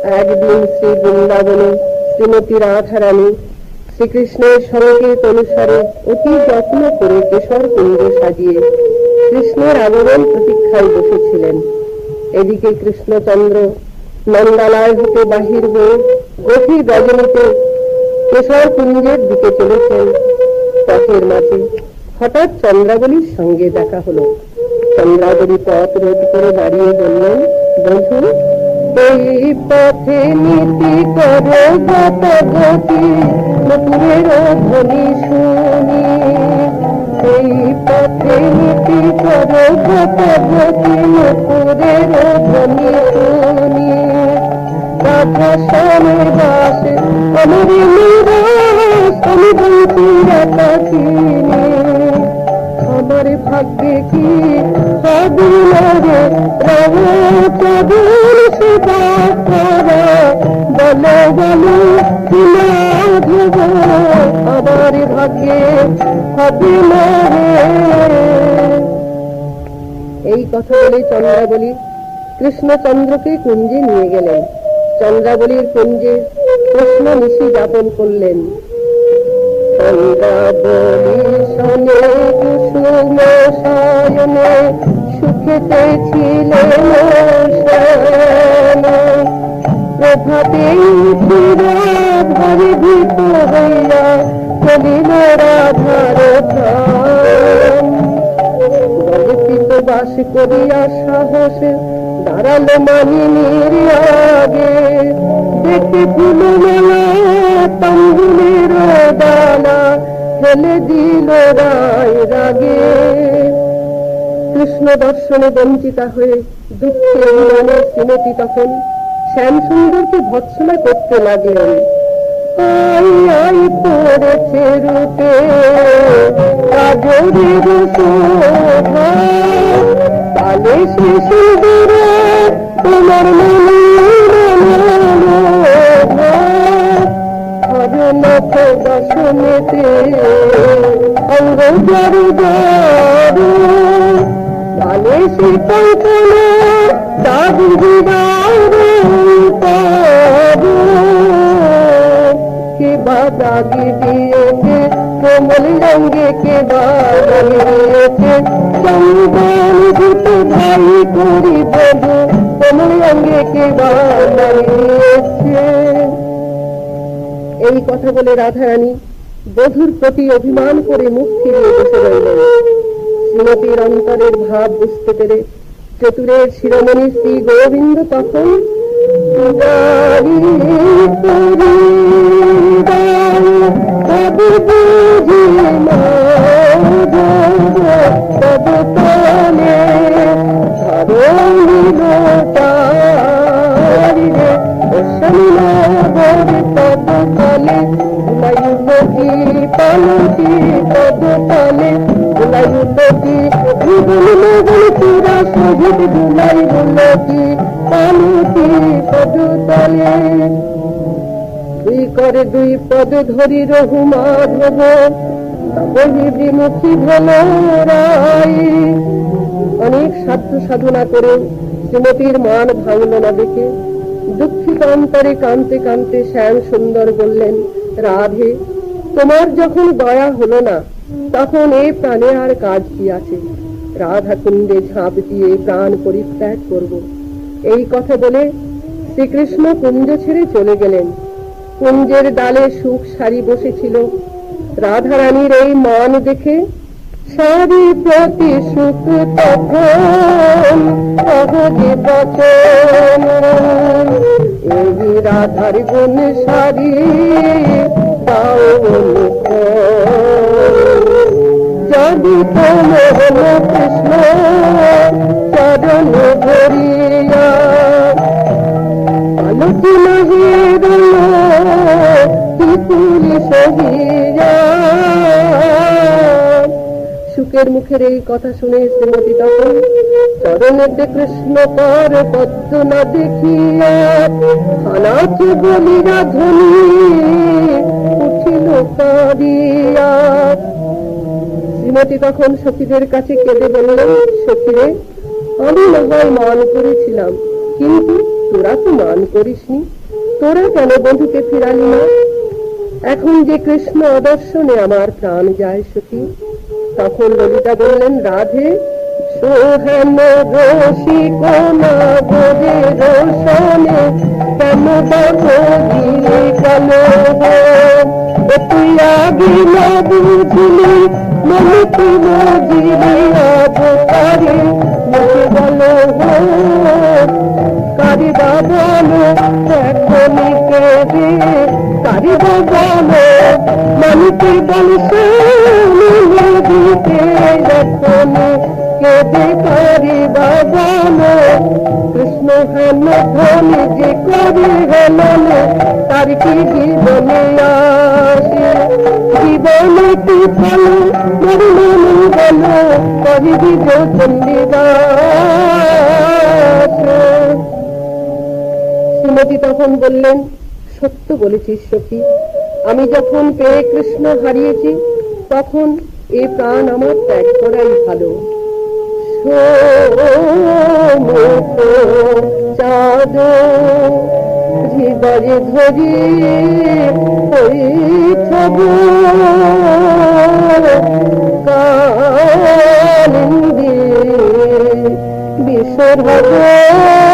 একদিন শ্রী বৃন্দাবনে শ্রীমতী রাধারানী শ্রীকৃষ্ণের সংকেত অনুসারে অতি যত্ন করে কেশর কুঞ্জ সাজিয়ে কৃষ্ণের আগমন প্রতীক্ষায় বসেছিলেন। এদিকে কৃষ্ণচন্দ্র নন্দালয় হতে বাহির হয়ে গভীর রজনীতে কেশর কুঞ্জের দিকে চলেছেন। পথের মাঝে হঠাৎ চন্দ্রাবলীর সঙ্গে দেখা হলো। চন্দ্রাবলী পথ রোধ করে দাঁড়িয়ে বললেন, বন্ধু, এই পথে নীতি করো গত গতি, নতুনের ধ্বনি শুনি। এই পথে নীতি করো গত গতি, নতুনের ধ্বনি শুনি। রাধা স্বামী দাস অমরি নিরাশ, আমি বঞ্চিরা পাখিনি। আমার ভাগ্যে কি হবে রে রামচরণ সেবা করা, বলো বলো মাধব, আমার ভাগ্যে হবে না রে। এই কথা বলে চন্দ্রাবলী কৃষ্ণচন্দ্রকে কুঞ্জে নিয়ে গেলেন। চন্দ্রাবলীর কুঞ্জে কৃষ্ণ নিশি যাপন করলেন। চন্দ্রাবলী শোনে কুসুম শয়নে, সুখেতে ছিলেন প্রভাতে রাধারে ভীত হইয়া চলিল রাধার ধাম। গলচিত বাস করিয়া সাহসে দাঁড়ালো মানিনীর আগে, দেখে ফুল মেলা তম্বুলের ডালা, ফেলে দিল রায় রাগে। কৃষ্ণ দর্শনে বঞ্চিতা হয়ে দুঃখে অভিমানে শ্রীমতী তখন শ্যামসুন্দরকে ভৎসনা করতে লাগলেন। আই আই পড়েছে রূপে কাজরের শোভা, তালে সে সুন্দর তোমার নখ দর্শনেতে অঙ্গ দারু দারু, তালে সে কল্পনা দাদু দিদারু পারু। কে বা দাগি দিয়েছে কোমল রঙ্গে, কে বা লাগিয়েছে চন্দন ভূত ভাই করি বধু, কোমল রঙ্গে কে বা লাগিয়েছে। এই কথা বলে রাধারানী বধূর প্রতি অভিমান করে মুখ ফিরিয়ে বসে রইলেন। শ্রীমতীর অন্তরের ভাব বুঝতে পেরে চতুরের শিরোমণি শ্রী গোবিন্দ তখন করে দুই পদ ধরি রঘু মাধব, বিমুখী ভোলাই। অনেক সাধ্য সাধনা করে শ্রীমতীর মান ভাঙল না দেখে দুঃখিত অন্তরে কাঁদতে কাঁদতে শ্যাম সুন্দর বললেন, রাধে, তোমার যখন দয়া হলো না তখন এই প্রাণে আর কাজ কি আছে? রাধা কুণ্ডে ঝাঁপ দিয়ে প্রাণ পরিত্যাগ করব। এই কথা বলে শ্রীকৃষ্ণ কুঞ্জ ছেড়ে চলে গেলেন। কুঞ্জের ডালে সুখ সারি বসেছিল। রাধারানীর এই মান দেখে সারি প্রতি সুখ তখন সহজে বচন, এই রাধার গুণ সারি দাও যদি তোমার কৃষ্ণ চরণ ধরিয়া আলোচনা সুখের মুখের এই কথা শুনে শ্রীমতী তখন চরণেতে কৃষ্ণ কর পদ্ম না দেখিয়া হানাচে বলিরা ধ্বনি উঠিল কাঁদিয়া। শ্রীমতী তখন সখীদের কাছে কেঁদে বললেন, সখীরে, আমি না হয় মান করেছিলাম, কিন্তু তোরা তো মান করিসনি। তোরা কেন বধূকে ফিরালি না? এখন যে কৃষ্ণ অদর্শনে আমার প্রাণ যায় সখী। তখন ললিতা বললেন, রাধে সোহেন রসিক না বোধে রোশনে কেন দিলে কেন তুই আগে না বুঝলি মনে তুই বুঝলি আবতারে মুখে বলো কারি বাবানো এখনই কেঁদে কারি বাবানো মনকে বলছে দিতে এখনই কেঁদে কারি বাবানো কৃষ্ণ হেন ধনে যে করি হেন তার কি জীবনে আসে জীবনে কি ফল মরণ বলো করিবি চন্ডিদাস। শ্রীমতী তখন বললেন, সত্য বলেছিস সখী, আমি যখন পেয়ে কৃষ্ণ হারিয়েছি তখন এই প্রাণ আমার ত্যাগ করাই ভালো। চাঁদ হৃদয়ে ধরি ওই কালিন্দী বিশ্বর